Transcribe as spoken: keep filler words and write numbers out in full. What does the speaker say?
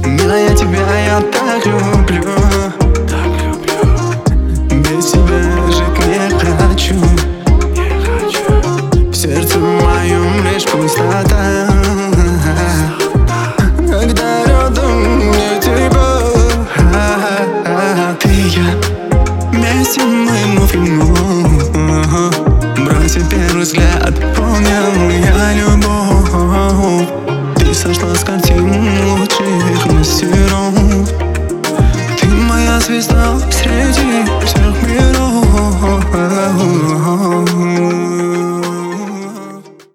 Милая, тебя я так люблю, так люблю. Без тебя жить не хочу, не хочу. В сердце моем лишь пустота, когда рядом не тебя. Ты и я, вместе моему фильму. Бросив первый взгляд, понял я любовь. Ты сошла с картины.